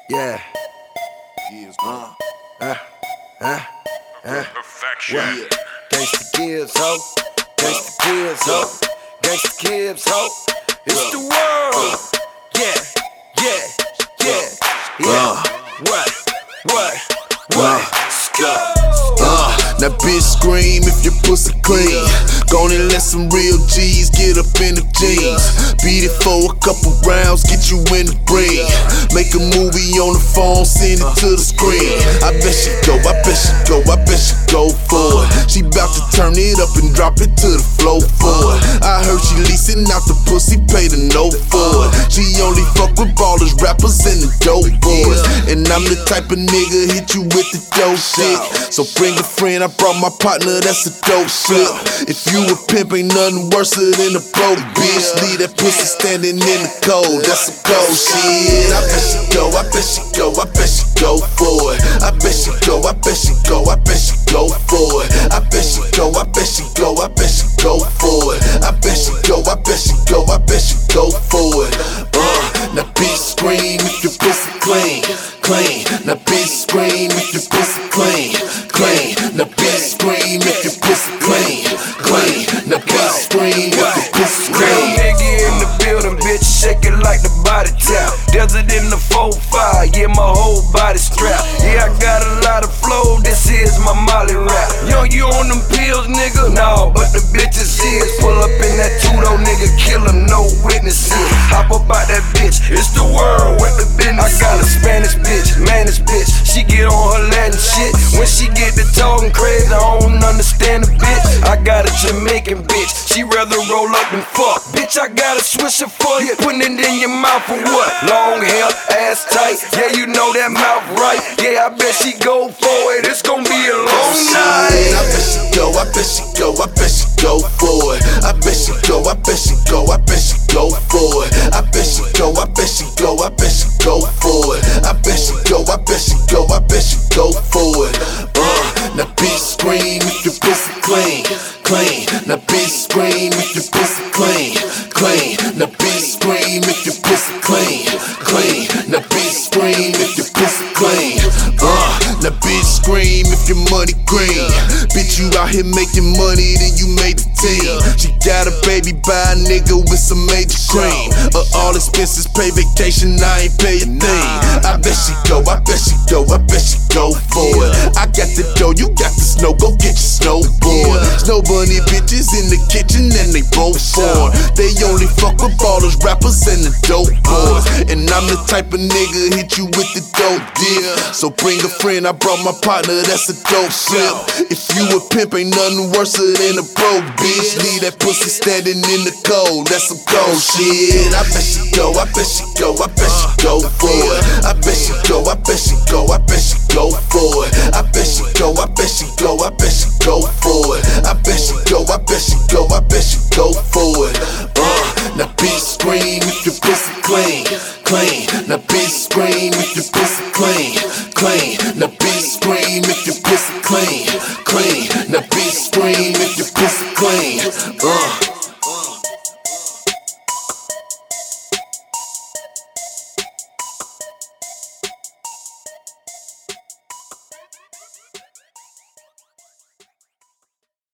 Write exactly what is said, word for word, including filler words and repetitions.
Yeah. Uh, uh, uh, uh. Perfection. What? Gangsta Gibbs, ho. Gangsta Gibbs, ho. Gangsta Gibbs, ho. It's the world. Yeah, yeah, yeah, yeah. What? What? What? Skr. Uh, now bitch scream if your pussy clean. Gone and let some real G's get up in the jeans. Beat it for a couple rounds, get you in the ring. Make a movie on the phone, send it to the screen. I bet she go, I bet she go, I bet she go for it. She bout to turn it up and drop it to the floor for it. I heard she leasing out the pussy, pay the note for it. She only fuck with ballers, rappers, and the dope boys. And I'm the type of nigga hit you with the dope shit. So bring a friend, I brought my partner, that's a dope slip. If you a pimp, ain't nothing worse than a broke bitch. Leave that pussy standing in the cold, that's some cold shit. I bet she go, I bet she go, I bet she go for it. I bet she go, I bet she go, I bet she go for it. I bet she go, I bet she go, I bet she go for it. I bet she go, I bet she go, I bet she go for it. Uh, now bitch scream if your pussy clean, clean. Now bitch scream if your pussy clean, clean. Now bitch scream if your pussy clean, clean. Now bitch scream if your pussy Real clean. nigga in the building, bitch, shake it like the body tap. Desert in the four five, yeah, my whole body strapped. Yeah, I got a lot of flow, this is my Molly rap. Yo, you on them pills, nigga? No, but the bitches is. Pull up in that two-door, nigga, kill him, no witnesses. Hop up out that bitch, it's the world with the business. I got a Spanish bitch, Manish bitch, she get on her Latin shit. When she get to talking crazy, I don't understand the bitch. I got a Jamaican bitch, she rather roll up than fuck. Bitch, I got a swisher for you, putting it in your mouth for what? Long hair, ass tight, yeah, you know that mouth right. Yeah, I bet she go for it, it's gonna be a long night. I bet she go, I bet she go, I bet she go for it. I bet she go, I bet she go, I bet she go for it. I bet she go, I bet she go, I bet she go for it. I bet she go, I bet she go, I bet she go for it. Uh, now bitch scream if your pussy clean, clean. Now bitch scream if your pussy clean, clean. Now bitch scream if your pussy clean, clean. Now bitch scream if your pussy clean. Uh, now bitch scream if your money green. Bitch, you out here making money, then you made the team. She got a baby by a nigga with some major cream. Uh, all expenses, pay vacation, I ain't pay a thing. I bet she go, I bet she go, I bet she go for it. I got the dough, you got the snow, go get your snowboard. Snow bunny bitches in the kitchen and they both born. They only fuck with ballers, rappers, and the dope boys. And I'm the type of nigga hit you with the dope deal. So bring a friend, I brought my partner, that's a dope slip. If you a pimp, ain't nothing worse than a broke bitch. Leave that pussy standing in the cold, that's some cold shit. I bet she go, I bet she go, I bet she go for it. I bet she go, I bet she go, I bet she go for it. I bet she go, I bet she go, I bet she go for it. I bet she go, I bet she go, I bet she go for it. Uh, now bitch scream if your pussy clean, clean. Now bitch scream if your pussy clean, clean. Now bitch scream if your pussy clean, clean. Now bitch scream if your pussy clean. Uh.